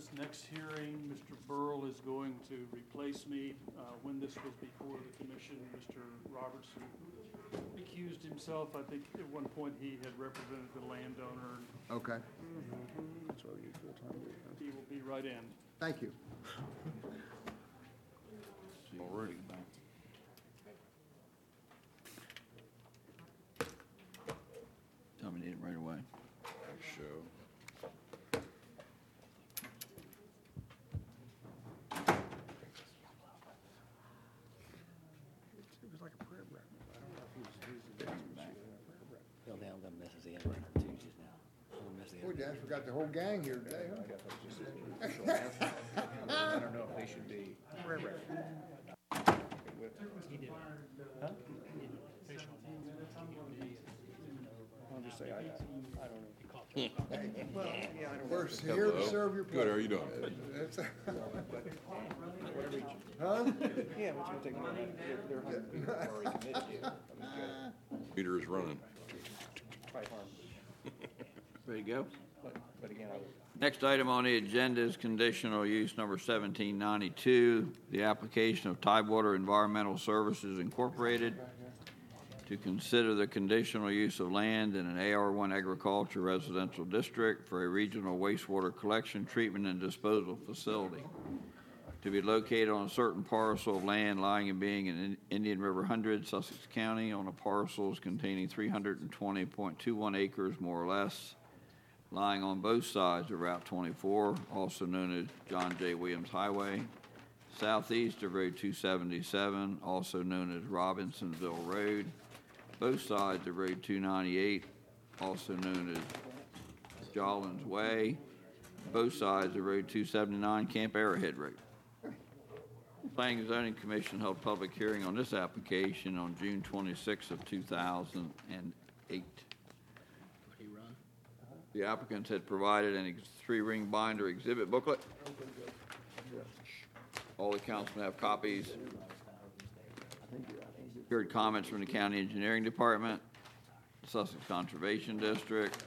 this next hearing, Mr. Burl is going to replace me. When this was before the commission, Mr. Robertson recused himself. I think at one point he had represented the landowner. Okay, He will be right in. thank you. Already. Tell me, need it right away. Show. It was like a prayer breakfast. I don't know if he was using it. Bill Down done messes the end runner Tuesdays now. He'll mess the Boy, Dan forgot the whole gang here today, huh? I don't know if they should be. Prayer breakfast. I'll just say, I don't know. First here to serve your Good, how are pleasure. you doing? That's- Whatever you, Huh? yeah, but you'll take money. They're hiring people who are already committed to it. I mean, Meter is running. try harm. Ready to go? But again, I would. Next item on the agenda is conditional use number 1792, the application of Tidewater Environmental Services Incorporated to consider the conditional use of land in an AR1 agriculture residential district for a regional wastewater collection, treatment, and disposal facility to be located on a certain parcel of land lying and being in Indian River 100, Sussex County, on a parcels containing 320.21 acres, more or less, lying on both sides of Route 24, also known as John J. Williams Highway, southeast of Road 277, also known as Robinsonville Road, both sides of Road 298, also known as Jollins Way, both sides of Road 279, Camp Arrowhead Road. Planning and Zoning Commission held public hearing on this application on June 26 of 2008. The applicants had provided a three-ring binder exhibit booklet. All the councilmen have copies. Heard comments from the County Engineering Department, Sussex Conservation District,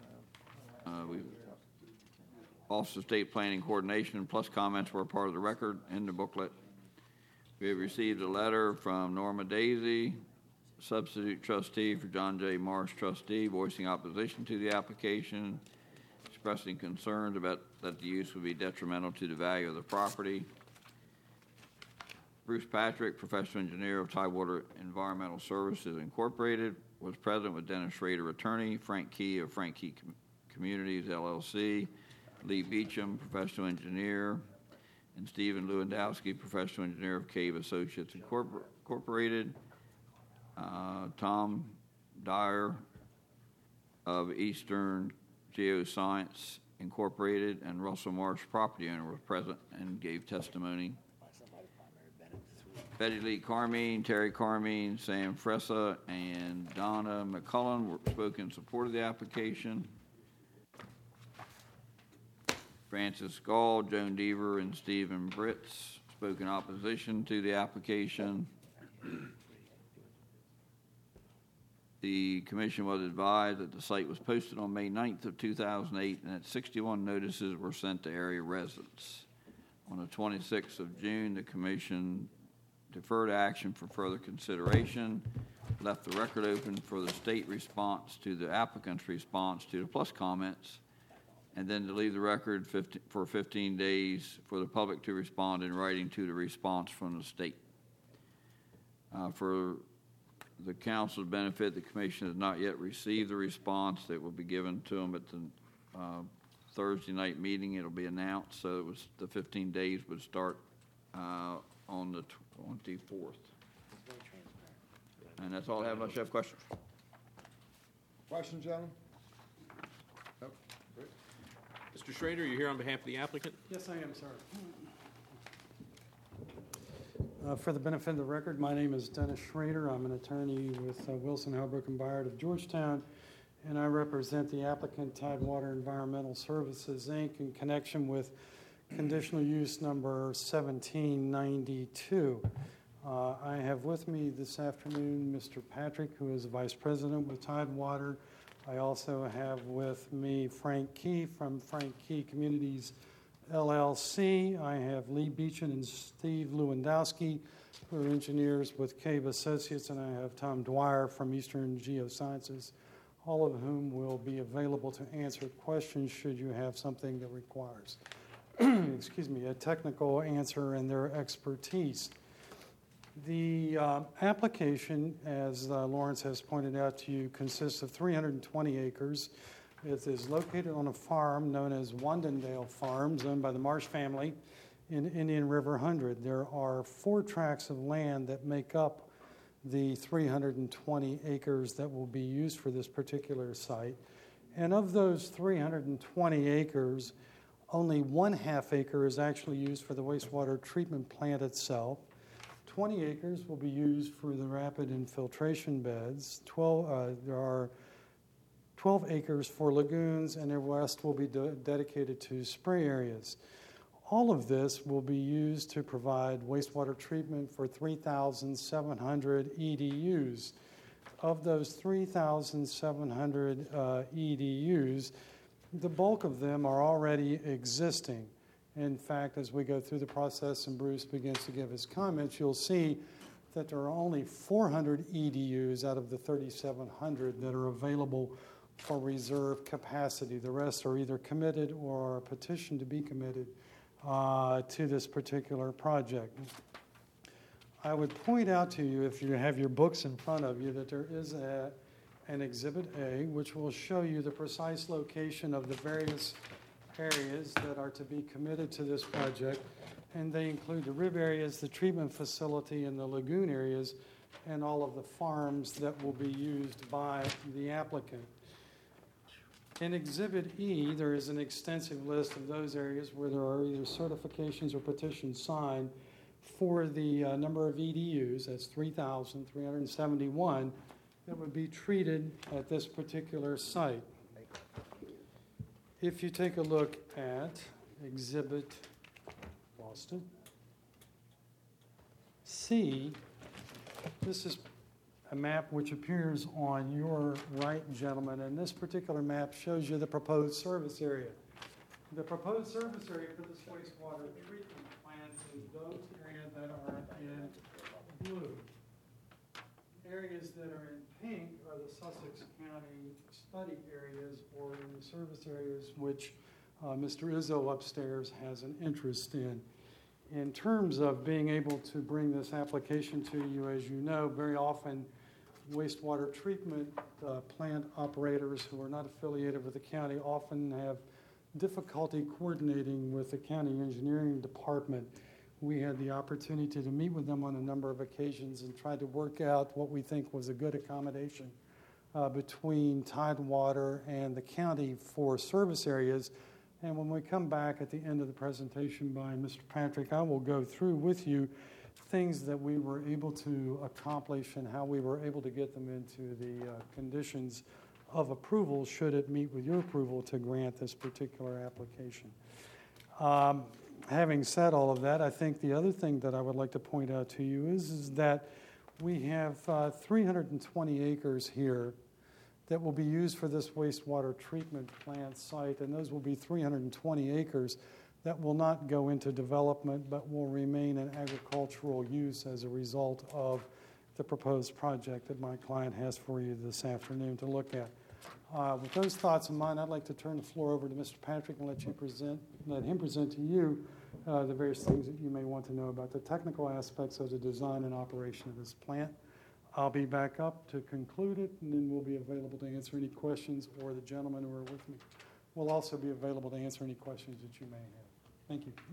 Office of State Planning Coordination, plus comments were part of the record in the booklet. We have received a letter from Norma Daisy, substitute trustee for John J. Marsh trustee, voicing opposition to the application, expressing concerns about that the use would be detrimental to the value of the property. Bruce Patrick, professional engineer of Tidewater Environmental Services Incorporated, was present with Dennis Schrader, attorney, Frank Key of Frank Key Communities, LLC, Lee Beecham, professional engineer, and Stephen Lewandowski, professional engineer of Cave Associates Incorporated, Tom Dyer of Eastern Geoscience Incorporated, and Russell Marsh, property owner, was present and gave testimony. Betty Lee Carmine, Terry Carmine, Sam Fressa, and Donna McCullen spoke in support of the application. Francis Gall, Joan Deaver, and Stephen Britz spoke in opposition to the application. The commission was advised that the site was posted on May 9th of 2008 and that 61 notices were sent to area residents. On the 26th of June, the commission deferred action for further consideration, left the record open for the state response to the applicant's response to the plus comments, and then to leave the record for 15 days for the public to respond in writing to the response from the state. For the council's benefit, the commission has not yet received the response that will be given to them at the Thursday night meeting. It'll be announced, so it was the 15 days would start on the 24th. And that's all I have unless you have questions. Questions, gentlemen? Mr. Schrader, you're here on behalf of the applicant? Yes, I am, sir. For the benefit of the record, my name is Dennis Schrader. I'm an attorney with Wilson, Hellbrook, and Byard of Georgetown, and I represent the applicant Tidewater Environmental Services, Inc. in connection with conditional use number 1792. I have with me this afternoon Mr. Patrick, who is Vice President with Tidewater. I also have with me Frank Key from Frank Key Communities LLC. I have Lee Beechin and Steve Lewandowski, who are engineers with Cave Associates, and I have Tom Dwyer from Eastern Geosciences, all of whom will be available to answer questions should you have something that requires, a technical answer in their expertise. The application, as Lawrence has pointed out to you, consists of 320 acres. It is located on a farm known as Wandendale Farms, owned by the Marsh family in Indian River 100. There are 4 tracts of land that make up the 320 acres that will be used for this particular site. And of those 320 acres, only 1/2 acre is actually used for the wastewater treatment plant itself. 20 acres will be used for the rapid infiltration beds. There are 12 acres for lagoons, and the rest will be dedicated to spray areas. All of this will be used to provide wastewater treatment for 3,700 EDUs. Of those 3,700 EDUs, the bulk of them are already existing. In fact, as we go through the process and Bruce begins to give his comments, you'll see that there are only 400 EDUs out of the 3,700 that are available for reserve capacity. The rest are either committed or are petitioned to be committed to this particular project. I would point out to you, if you have your books in front of you, that there is an Exhibit A, which will show you the precise location of the various areas that are to be committed to this project, and they include the rib areas, the treatment facility, and the lagoon areas, and all of the farms that will be used by the applicant. In Exhibit E, there is an extensive list of those areas where there are either certifications or petitions signed for the number of EDUs, that's 3,371, that would be treated at this particular site. If you take a look at Exhibit C, this is a map which appears on your right, gentlemen, and this particular map shows you the proposed service area. The proposed service area for this wastewater treatment plant is those areas that are in blue. Areas that are in pink are the Sussex County study areas or the service areas which Mr. Izzo upstairs has an interest in. In terms of being able to bring this application to you, as you know, very often wastewater treatment plant operators who are not affiliated with the county often have difficulty coordinating with the county engineering department. We had the opportunity to meet with them on a number of occasions and try to work out what we think was a good accommodation between Tidewater and the county for service areas. And when we come back at the end of the presentation by Mr. Patrick, I will go through with you things that we were able to accomplish and how we were able to get them into the conditions of approval should it meet with your approval to grant this particular application. Having said all of that, I think the other thing that I would like to point out to you is that we have 320 acres here that will be used for this wastewater treatment plant site, and those will be 320 acres that will not go into development but will remain in agricultural use as a result of the proposed project that my client has for you this afternoon to look at. With those thoughts in mind, I'd like to turn the floor over to Mr. Patrick and let him present to you the various things that you may want to know about the technical aspects of the design and operation of this plant. I'll be back up to conclude it, and then we'll be available to answer any questions, or the gentlemen who are with me will also be available to answer any questions that you may have. Thank you.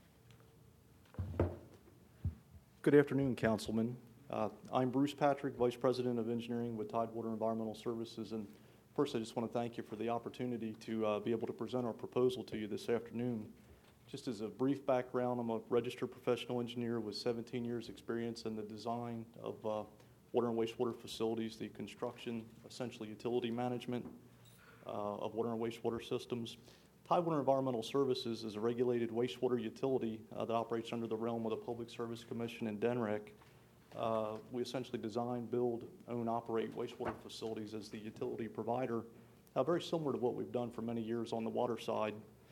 Good afternoon, Councilman. I'm Bruce Patrick, Vice President of Engineering with Tidewater Environmental Services, and first I just want to thank you for the opportunity to be able to present our proposal to you this afternoon. Just as a brief background, I'm a registered professional engineer with 17 years experience in the design of water and wastewater facilities, the construction, essentially utility management of water and wastewater systems. Tidewater Environmental Services is a regulated wastewater utility that operates under the realm of the Public Service Commission and DENREC. We essentially design, build, own, operate wastewater facilities as the utility provider, very similar to what we've done for many years on the water side.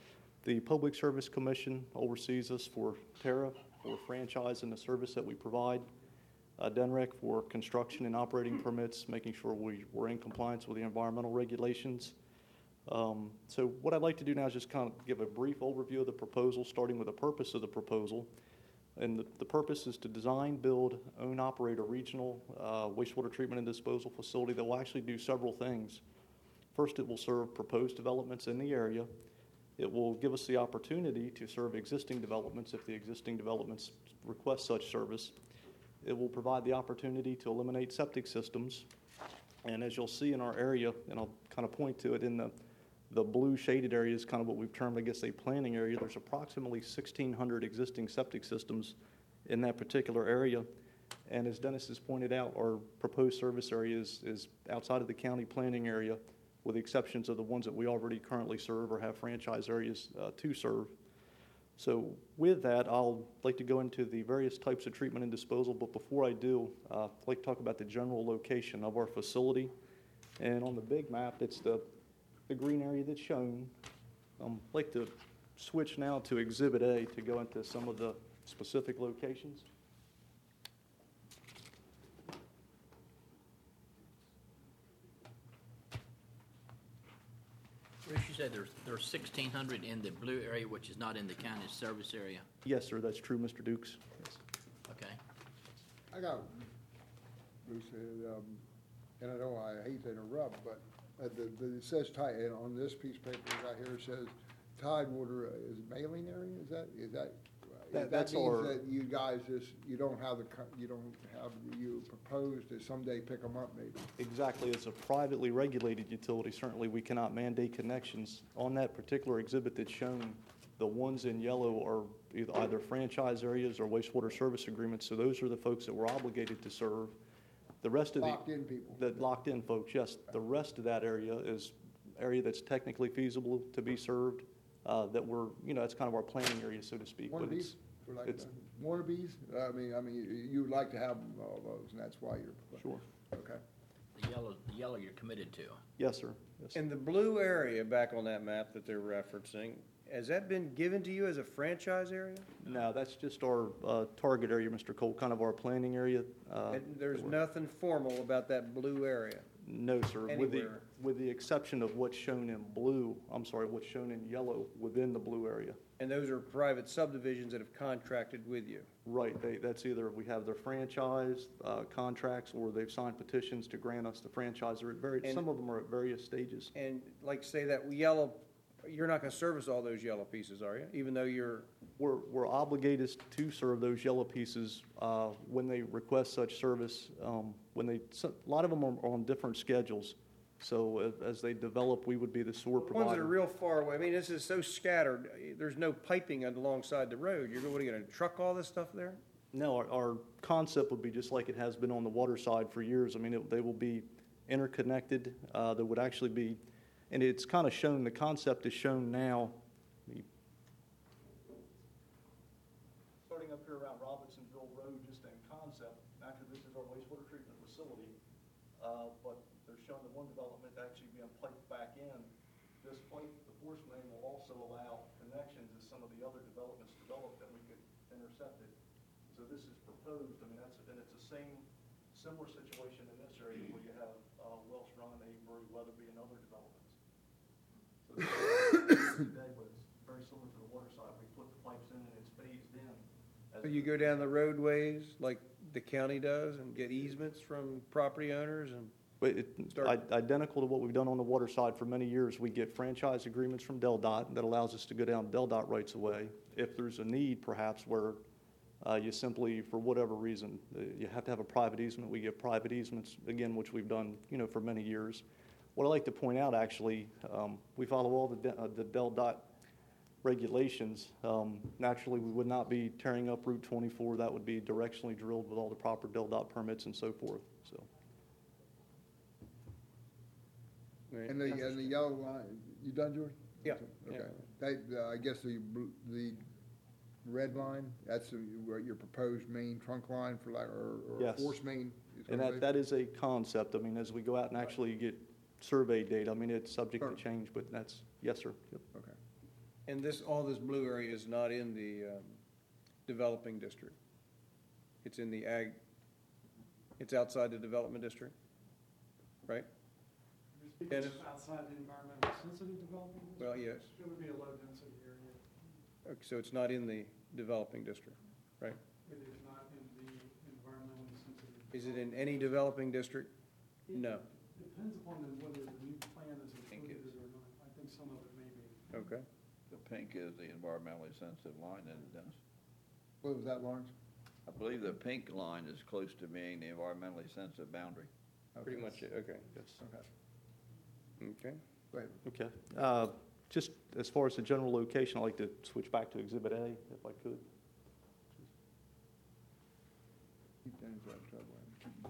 The Public Service Commission oversees us for TARA, for franchise and the service that we provide. DENREC for construction and operating permits, making sure we're in compliance with the environmental regulations. So what I'd like to do now is just kind of give a brief overview of the proposal, starting with the purpose of the proposal. And the purpose is to design, build, own, operate a regional wastewater treatment and disposal facility that will actually do several things. First, it will serve proposed developments in the area. It will give us the opportunity to serve existing developments if the existing developments request such service. It will provide the opportunity to eliminate septic systems. And as you'll see in our area, and I'll kind of point to it in the blue shaded area is kind of what we've termed, I guess, a planning area. There's approximately 1,600 existing septic systems in that particular area. And as Dennis has pointed out, our proposed service area is outside of the county planning area, with the exceptions of the ones that we already currently serve or have franchise areas to serve. So with that, I'll like to go into the various types of treatment and disposal, but before I do, I'd like to talk about the general location of our facility. And on the big map, it's the green area that's shown. I'd like to switch now to Exhibit A to go into some of the specific locations. Bruce, you said there's 1,600 in the blue area, which is not in the county service area. Yes, sir, that's true, Mr. Dukes. Yes. Okay. I got, Bruce, and I know I hate to interrupt, but it says Tide, and on this piece of paper right here, it says Tidewater is mailing area, is that That's means our- that you guys just, you propose to someday pick them up maybe? Exactly. It's a privately regulated utility. Certainly, we cannot mandate connections. On that particular exhibit that's shown, the ones in yellow are either franchise areas or wastewater service agreements, so those are the folks that we're obligated to serve. The rest of the... Locked-in people. The locked-in folks, yes. The rest of that area is area that's technically feasible to be served, that we're, that's kind of our planning area, so to speak. but Wannabes, for like, it's- wannabes? I mean, you would like to have all those, and that's why you're. Sure. Okay. The yellow you're committed to. Yes, sir. Yes. And the blue area back on that map that they're referencing, has that been given to you as a franchise area? No, that's just our target area, Mr. Cole, kind of our planning area. And there's nothing formal about that blue area? No, sir. Anywhere. With the exception of what's shown in what's shown in yellow within the blue area. And those are private subdivisions that have contracted with you? Right. That's either we have their franchise contracts or they've signed petitions to grant us the franchise. Some of them are at various stages. And like say that yellow, you're not going to service all those yellow pieces, are you? Even though you're... We're obligated to serve those yellow pieces when they request such service. A lot of them are on different schedules. So as they develop, we would be the sewer provider. Ones that are real far away. I mean, this is so scattered. There's no piping alongside the road. What are you going to truck all this stuff there? No, our concept would be just like it has been on the water side for years. I mean, they will be interconnected. There would actually be, and it's kind of shown, the concept is shown now. Starting up here around Robinsonville Road, just in concept, actually this is our wastewater treatment facility, but they're showing the one development actually being piped back in. This pipe, the force main, will also allow connections as some of the other developments develop that we could intercept it. So this is proposed, and it's the similar situation in this area where you have Welsh Run, Avery, Weatherby, and other developments. So this is today, but it's very similar to the water side. We put the pipes in and it's phased in. So you go down the roadways like the county does and get easements from property owners and... But identical to what we've done on the water side for many years, we get franchise agreements from DelDOT that allows us to go down DelDOT rights of way. If there's a need, perhaps, where you simply, for whatever reason, you have to have a private easement, we get private easements, again, which we've done, for many years. What I'd like to point out, actually, we follow all the DelDOT regulations. Naturally, we would not be tearing up Route 24. That would be directionally drilled with all the proper DelDOT permits and so forth, so. And the yellow line, you done, George? Yeah. Okay. I guess the red line, that's your proposed main trunk line for like, or Yes. force main? And that is a concept. I mean, as we go out and actually get survey data, I mean, it's subject to change, but that's, yes, sir. Yep. Okay. And all this blue area is not in the developing district? It's in the ag, it's outside the development district, right? Dennis? Outside the environmental sensitive development district? Well, yes. It would be a low density area. Okay, so it's not in the developing district, right? It is not in the environmentally sensitive. Is it in any developing district? No. Depends upon whether the new plan is Think included it's- or not. I think some of it may be. Okay. The pink is the environmentally sensitive line, isn't it, Dennis? What was that, Lawrence? I believe the pink line is close to being the environmentally sensitive boundary. Pretty much it, okay. Yes. Okay. Okay. Go ahead. Okay. Just as far as the general location, I'd like to switch back to Exhibit A, if I could. Keep Dennis out of trouble.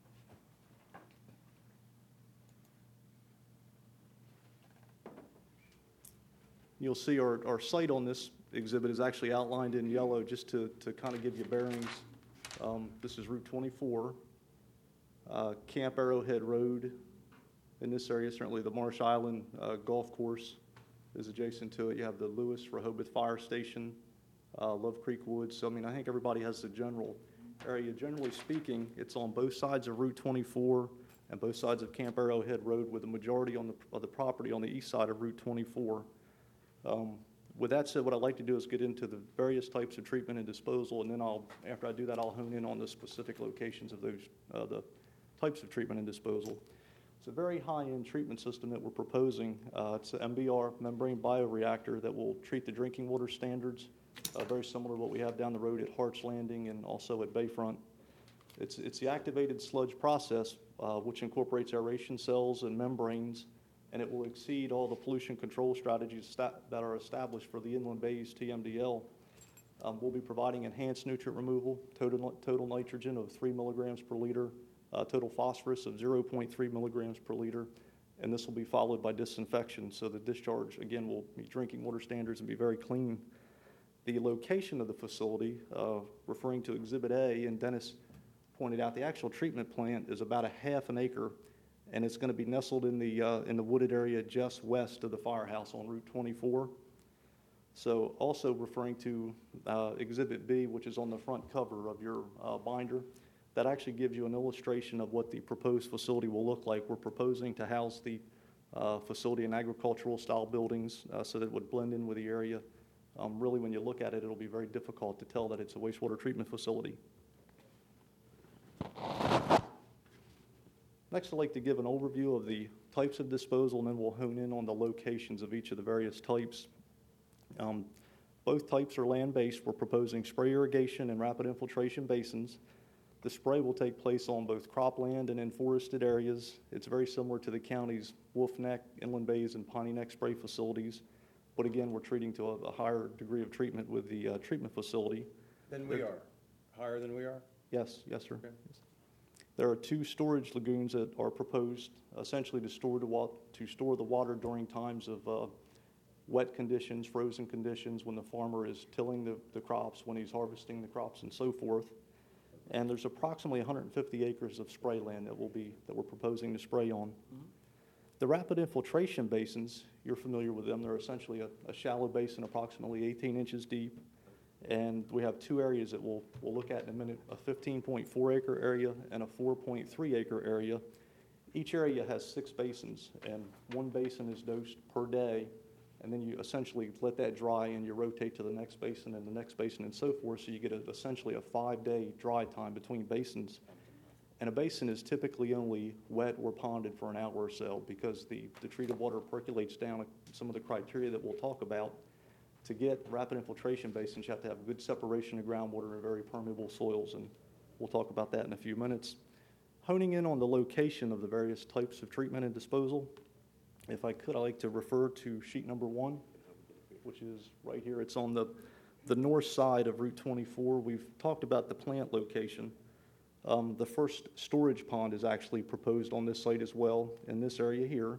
You'll see our site on this exhibit is actually outlined in yellow just to kind of give you bearings. This is Route 24, Camp Arrowhead Road. In this area, certainly the Marsh Island Golf Course is adjacent to it. You have the Lewis Rehoboth Fire Station, Love Creek Woods. So, I mean, I think everybody has the general area. Generally speaking, it's on both sides of Route 24 and both sides of Camp Arrowhead Road, with the majority of the property on the east side of Route 24. With that said, what I'd like to do is get into the various types of treatment and disposal, and then after I do that, I'll hone in on the specific locations of those the types of treatment and disposal. It's a very high-end treatment system that we're proposing. It's an MBR, membrane bioreactor, that will treat the drinking water standards, very similar to what we have down the road at Hart's Landing and also at Bayfront. It's the activated sludge process, which incorporates aeration cells and membranes, and it will exceed all the pollution control strategies that are established for the inland bays TMDL. We'll be providing enhanced nutrient removal, total nitrogen of 3 milligrams per liter, total phosphorus of 0.3 milligrams per liter, and this will be followed by disinfection. So the discharge, again, will meet drinking water standards and be very clean. The location of the facility, referring to Exhibit A, and Dennis pointed out, the actual treatment plant is about a half an acre, and it's going to be nestled in the wooded area just west of the firehouse on Route 24. So also referring to Exhibit B, which is on the front cover of your binder, that actually gives you an illustration of what the proposed facility will look like. We're proposing to house the facility in agricultural style buildings so that it would blend in with the area. Really, when you look at it, it'll be very difficult to tell that it's a wastewater treatment facility. Next, I'd like to give an overview of the types of disposal, and then we'll hone in on the locations of each of the various types. Both types are land-based. We're proposing spray irrigation and rapid infiltration basins. The spray will take place on both cropland and in forested areas. It's very similar to the county's Wolf Neck, Inland Bays, and Piney Neck spray facilities. But again, we're treating to a higher degree of treatment with the treatment facility. Than we are? Higher than we are? Yes, sir. Okay. Yes. There are 2 storage lagoons that are proposed essentially to store the water during times of wet conditions, frozen conditions, when the farmer is tilling the crops, when he's harvesting the crops, and so forth. And there's approximately 150 acres of spray land that we're proposing to spray on. Mm-hmm. The rapid infiltration basins, you're familiar with them. They're essentially a shallow basin, approximately 18 inches deep. And we have 2 areas that we'll look at in a minute, a 15.4 acre area and a 4.3 acre area. Each area has 6 basins, and 1 basin is dosed per day. And then you essentially let that dry, and you rotate to the next basin and the next basin and so forth, so you get essentially a 5-day dry time between basins. And a basin is typically only wet or ponded for an hour or so, because the treated water percolates down some of the criteria that we'll talk about. To get rapid infiltration basins, you have to have good separation of groundwater and very permeable soils, and we'll talk about that in a few minutes. Honing in on the location of the various types of treatment and disposal, if I could, I'd like to refer to sheet number 1, which is right here. It's on the north side of Route 24. We've talked about the plant location. The first storage pond is actually proposed on this site as well, in this area here.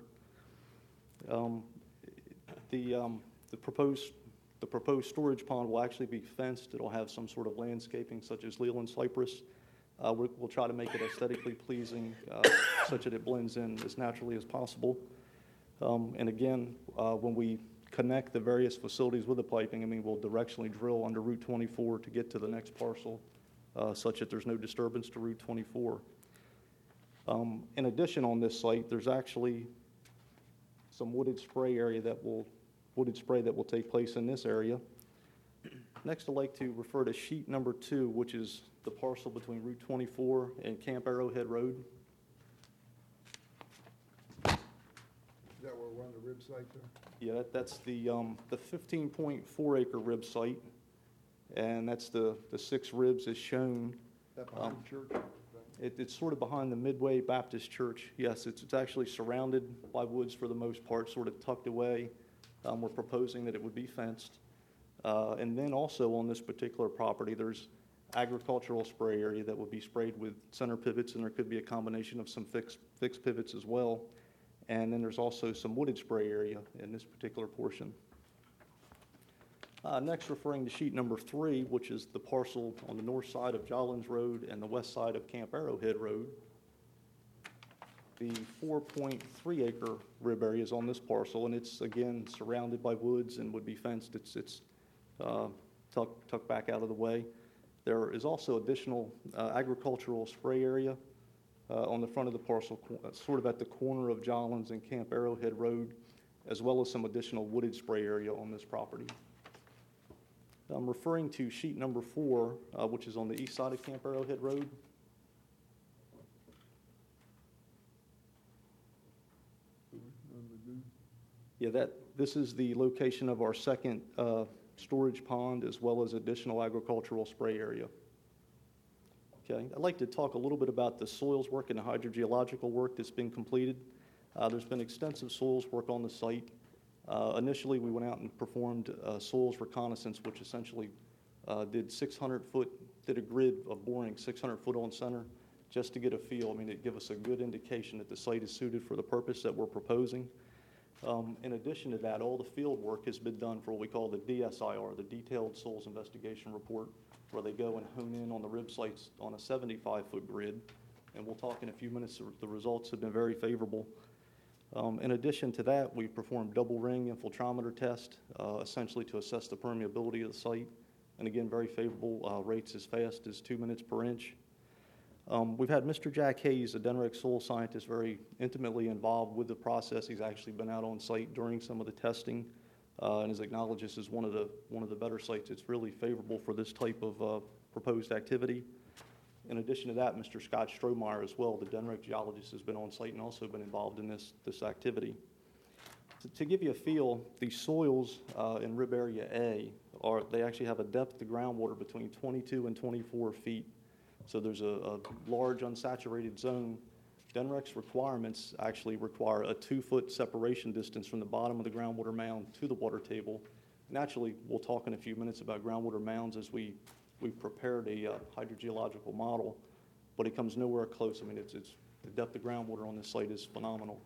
The proposed storage pond will actually be fenced. It'll have some sort of landscaping, such as Leland cypress. We'll try to make it aesthetically pleasing, such that it blends in as naturally as possible. And again, when we connect the various facilities with the piping. I mean, we'll directionally drill under Route 24 to get to the next parcel, such that there's no disturbance to Route 24. In addition, on this site, there's actually some wooded spray that will take place in this area. Next, I'd like to refer to sheet number 2, which is the parcel between Route 24 and Camp Arrowhead Road. Is that where one of the rib sites are? Yeah, that's the 15.4 acre rib site, and that's the 6 ribs as shown. That behind the church? It's sort of behind the Midway Baptist Church. Yes, it's actually surrounded by woods for the most part, sort of tucked away. We're proposing that it would be fenced. And then also on this particular property, there's agricultural spray area that would be sprayed with center pivots, and there could be a combination of some fixed pivots as well. And then there's also some wooded spray area in this particular portion. Next, referring to sheet number 3, which is the parcel on the north side of Jollins Road and the west side of Camp Arrowhead Road. The 4.3 acre rib area is on this parcel, and it's again surrounded by woods and would be fenced. It's tucked back out of the way. There is also additional agricultural spray area on the front of the parcel, sort of at the corner of Jollins and Camp Arrowhead Road, as well as some additional wooded spray area on this property. I'm referring to sheet number 4, which is on the east side of Camp Arrowhead Road. Yeah, this is the location of our second storage pond, as well as additional agricultural spray area. Okay, I'd like to talk a little bit about the soils work and the hydrogeological work that's been completed. There's been extensive soils work on the site. Initially, we went out and performed soils reconnaissance, which essentially did a grid of boring 600 foot on center, just to get a feel. I mean, it gave us a good indication that the site is suited for the purpose that we're proposing. In addition to that, all the field work has been done for what we call the DSIR, the Detailed Soils Investigation Report, where they go and hone in on the rib sites on a 75-foot grid. And we'll talk in a few minutes. The results have been very favorable. In addition to that, we performed double ring infiltrometer test, essentially to assess the permeability of the site. And again, very favorable rates as fast as 2 minutes per inch. We've had Mr. Jack Hayes, a Denrex soil scientist, very intimately involved with the process. He's actually been out on site during some of the testing, and has acknowledged this is one of the better sites. It's really favorable for this type of proposed activity. In addition to that, Mr. Scott Strohmeyer as well, the Denrex geologist, has been on site and also been involved in this activity. To give you a feel, the soils in Rib Area A they actually have a depth to groundwater between 22 and 24 feet. So there's a large unsaturated zone. Denrex requirements actually require a 2-foot separation distance from the bottom of the groundwater mound to the water table. Naturally, we'll talk in a few minutes about groundwater mounds as we've prepared a hydrogeological model, but it comes nowhere close. I mean, it's the depth of groundwater on this site is phenomenal.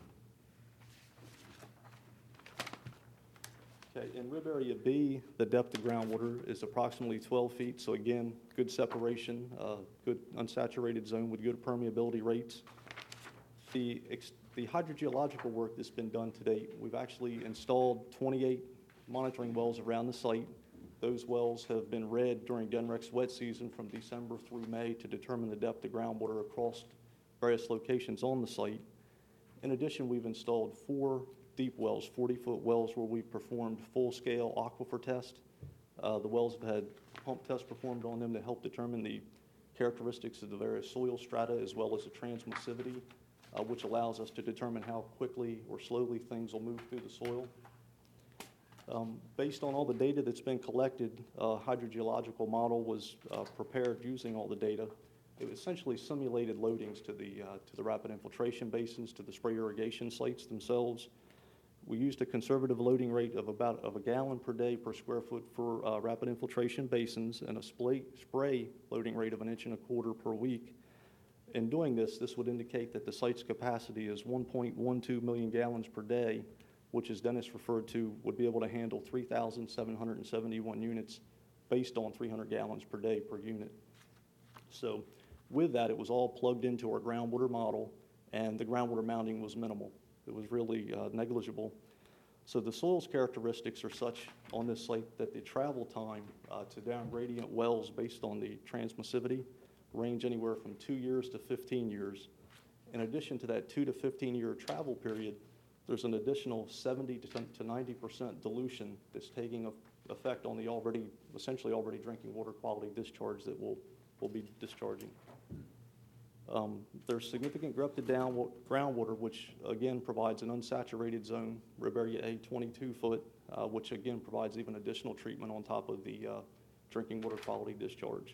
Okay, in Rib Area B, the depth of groundwater is approximately 12 feet. So again, good separation, good unsaturated zone with good permeability rates. The hydrogeological work that's been done to date, we've actually installed 28 monitoring wells around the site. Those wells have been read during Denrex wet season from December through May to determine the depth of groundwater across various locations on the site. In addition, we've installed 4 deep wells, 40-foot wells, where we performed full-scale aquifer test. The wells have had pump tests performed on them to help determine the characteristics of the various soil strata as well as the transmissivity, which allows us to determine how quickly or slowly things will move through the soil. Based on all the data that's been collected, a hydrogeological model was prepared using all the data. It essentially simulated loadings to the rapid infiltration basins, to the spray irrigation sites themselves. We used a conservative loading rate of about a gallon per day per square foot for rapid infiltration basins, and a spray loading rate of 1.25 inches per week. In doing this would indicate that the site's capacity is 1.12 million gallons per day, which, as Dennis referred to, would be able to handle 3,771 units based on 300 gallons per day per unit. So with that, it was all plugged into our groundwater model, and the groundwater mounding was minimal. It was really negligible. So the soil's characteristics are such on this site that the travel time to down gradient wells based on the transmissivity range anywhere from 2 years to 15 years. In addition to that 2 to 15-year travel period, there's an additional 70 to 90% dilution that's taking effect on the essentially already drinking water quality discharge that we'll be discharging. There's significant grepted groundwater, which again provides an unsaturated zone, rib area A 22 foot, which again provides even additional treatment on top of the drinking water quality discharge.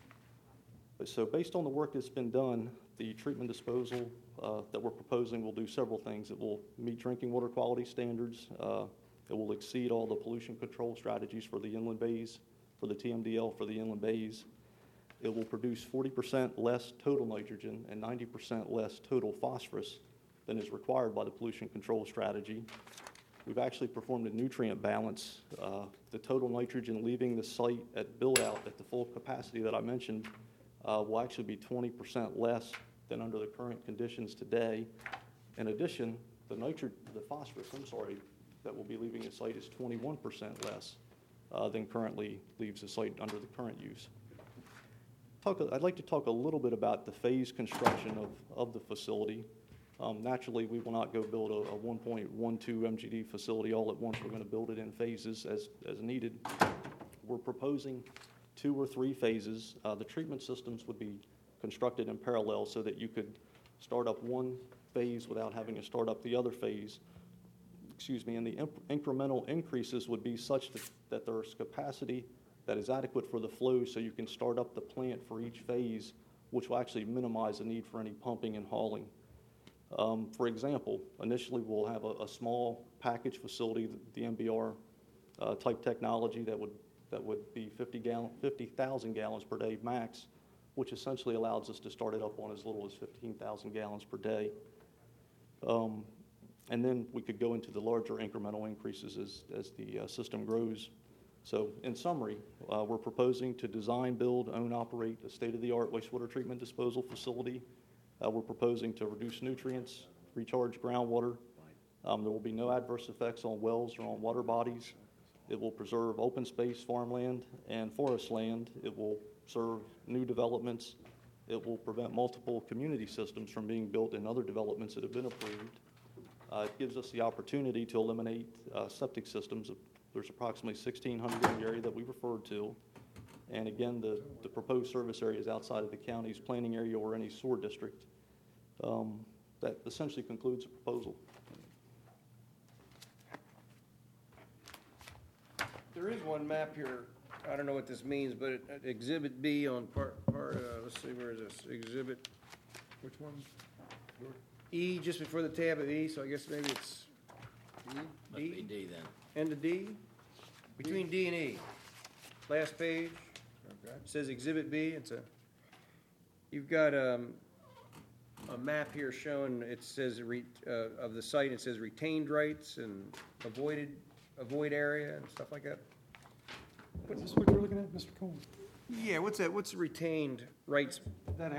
So based on the work that's been done, the treatment disposal that we're proposing will do several things. It will meet drinking water quality standards. It will exceed all the pollution control strategies for the inland bays, for the TMDL for the inland bays. It will produce 40% less total nitrogen and 90% less total phosphorus than is required by the pollution control strategy. We've actually performed a nutrient balance. The total nitrogen leaving the site at build-out at the full capacity that I mentioned will actually be 20% less than under the current conditions today. In addition, the phosphorus, that will be leaving the site is 21% less than currently leaves the site under the current use. I'd like to talk a little bit about the phase construction of the facility. Naturally, we will not go build a 1.12 MGD facility all at once. We're going to build it in phases as needed. We're proposing 2 or 3 phases. The treatment systems would be constructed in parallel so that you could start up one phase without having to start up the other phase. And the incremental increases would be such that there's capacity that is adequate for the flow so you can start up the plant for each phase, which will actually minimize the need for any pumping and hauling. For example, initially we'll have a small package facility, the MBR type technology that would be 50,000 gallons per day max, which essentially allows us to start it up on as little as 15,000 gallons per day. And then we could go into the larger incremental increases as the system grows. So in summary, we're proposing to design, build, own, operate a state-of-the-art wastewater treatment disposal facility. We're proposing to reduce nutrients, recharge groundwater. There will be no adverse effects on wells or on water bodies. It will preserve open space, farmland, and forest land. It will serve new developments. It will prevent multiple community systems from being built in other developments that have been approved. It gives us the opportunity to eliminate septic systems. There's approximately 1,600 in the area that we referred to. And again, the proposed service area is outside of the county's planning area or any SOAR district. That essentially concludes the proposal. There is one map here. I don't know what this means, but Exhibit B on let's see, where is this? Exhibit Which one? E, just before the tab of E, so I guess maybe it's Must be D then. end of D? Between D and E. Last page, Okay. says Exhibit B. You've got a map here showing, it says, of the site, it says retained rights and avoid area and stuff like that. Is this what you're looking at, Mr. Coleman? Yeah, what's that? What's retained rights? That